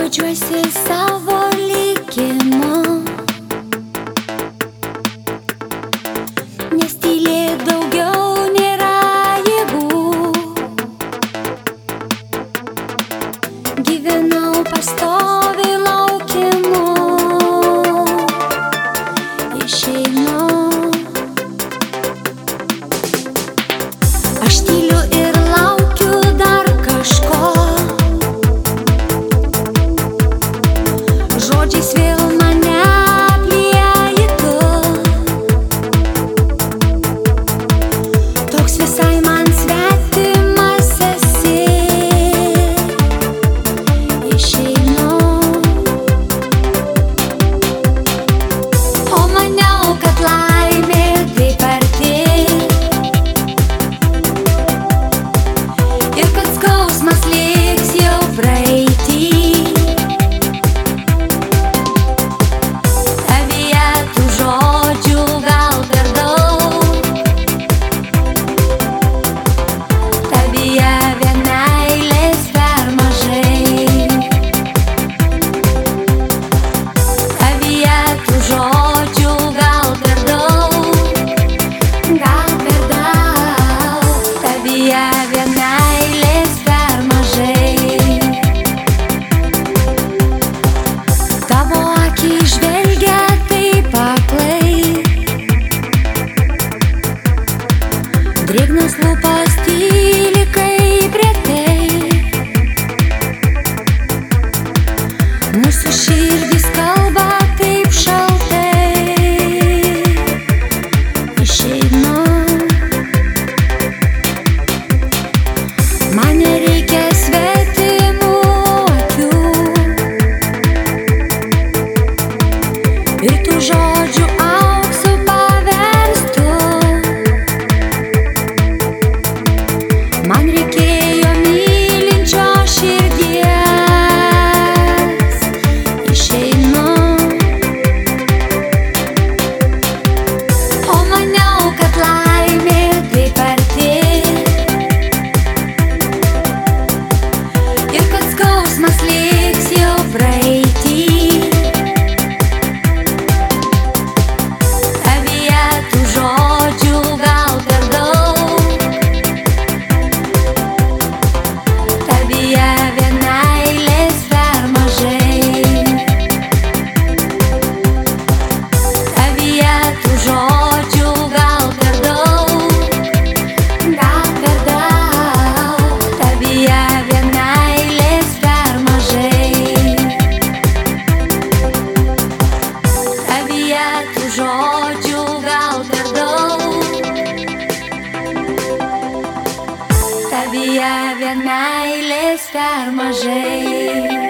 Guodžiuosi savo likimu, nes tylėt daugiau nėra jėgų. Gyvenau pastoviai laukimu, išeinu. Aš tyliu ir laukiu dar kažko. Žodžiais vėl mane aplieji tu, toks visai man svetimas esi. Išeinu, o maniau, kad laimė taip arti ir kad skausmas liks jau praeity. Žvelgia taip aklai, drėgnas lūpas tyli kaip retai. Mūsų širdis kalba taip šaltai. Išeinu, man nereikia svetimų akių ir tų žodžių auksu paverstų. Man reikėjo mylinčios širdies. Išeinu, o maniau, kad laimė taip arti ir kad skausmas liks jau praeity. Žodžių gal per daug, tavyje vien meilės per mažai.